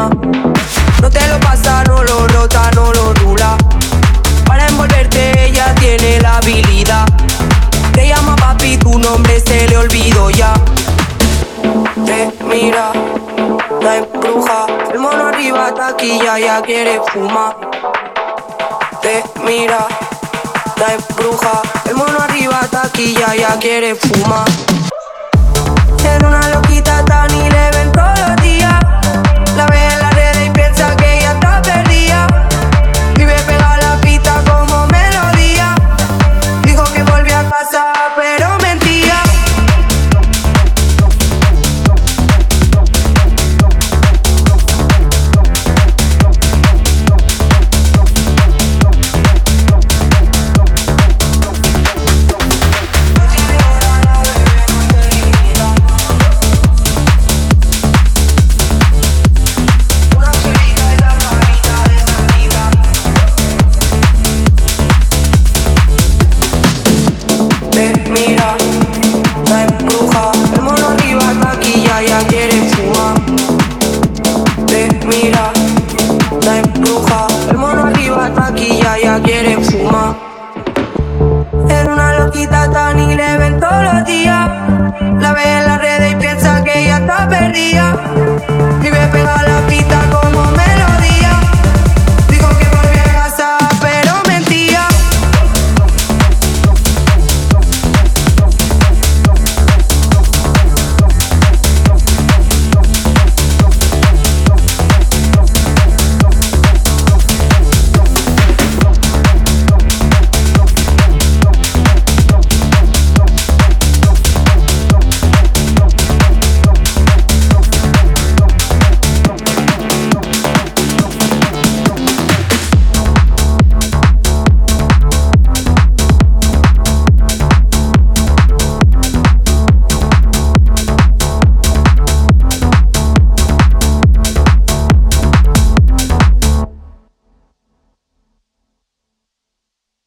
fuma. No te lo pasa, no lo rota, no lo rula. Para envolverte ella tiene la habilidad. Te llama papi, tu nombre se le olvidó ya. Te mira, la embruja. El mono arriba taquilla, ya quiere fumar. Te mira, la embruja. El mono arriba taquilla, ya quiere fumar. Era una loquita tan y le ven todos los días. La ve en las redes y piensa que ella está perdida. Vive pegada a la pista como melodía. Dijo que volvía a casa pero mentía. Mira, la embruja. El mono arriba taquilla, ya quiere fumar. Te mira, la embruja. El mono arriba taquilla, ya quiere fumar. Era una loquita tan y le ven todos los días. La ve en las redes y piensa que ella está perdida.